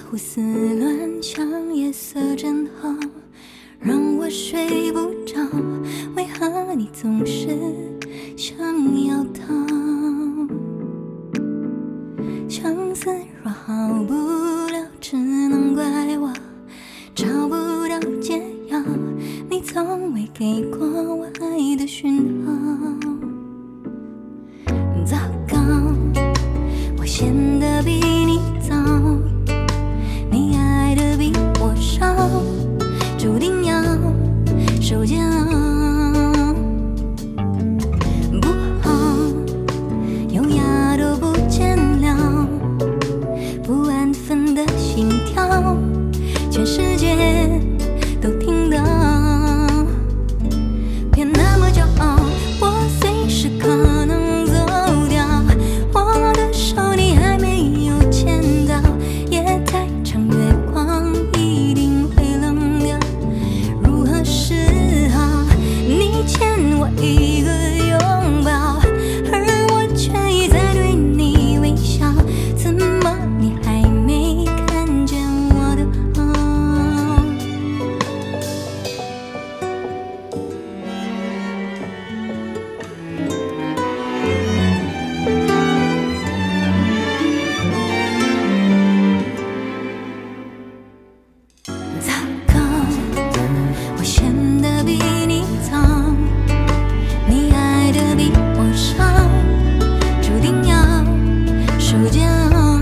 胡思乱想，夜色真好，让我睡不着。为何你总是想要逃？相思若好不了，只能怪我找不到解药。你从未给过我爱的讯号。糟糕，我陷得比你早，你爱的比我少，注定要受煎熬。不好，优雅都不见了，不安分的心跳，全世界都听到。别那么骄傲，我随时可能走掉。我的手你还没有牵到，夜太长，月光一定会冷掉。如何是好？你欠我一个拥抱，而我却一再对你微笑。怎么你还没看见我的好？糟糕，我陷得比你早，你爱的比我少，注定要受煎熬。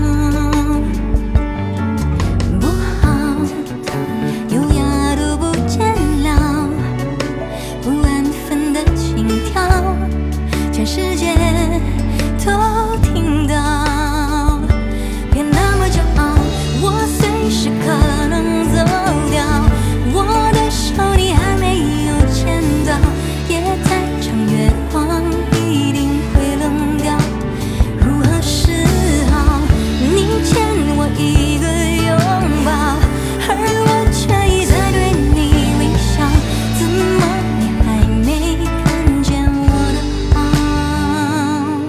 不好，优雅都不见了，不安分的心跳，全世界都听到。别那么骄傲，我随时可能走掉。我的手你还没有牵到，夜太长，月光一定会冷掉。如何是好？你欠我一个拥抱，而我却一再对你微笑。怎么你还没看见我的好？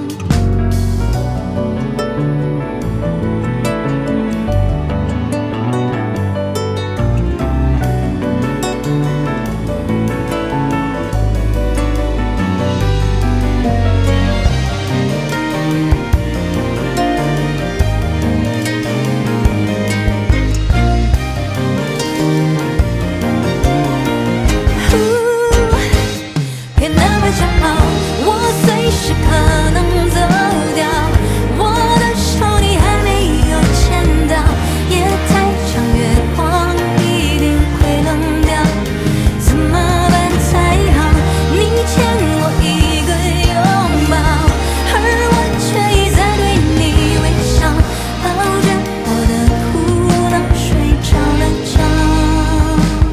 别那么骄傲，我随时可能走掉。我的手你还没有牵到，夜太长，月光一定会冷掉。怎么办才好？你欠我一个拥抱，而我却一再对你微笑，抱着我的哭闹睡着了觉。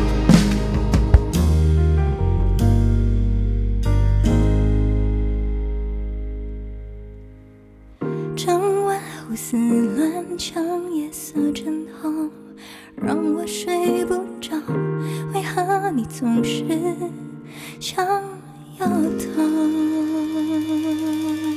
整晚胡思乱想，夜色真好，让我睡不着。为何你总是想要逃？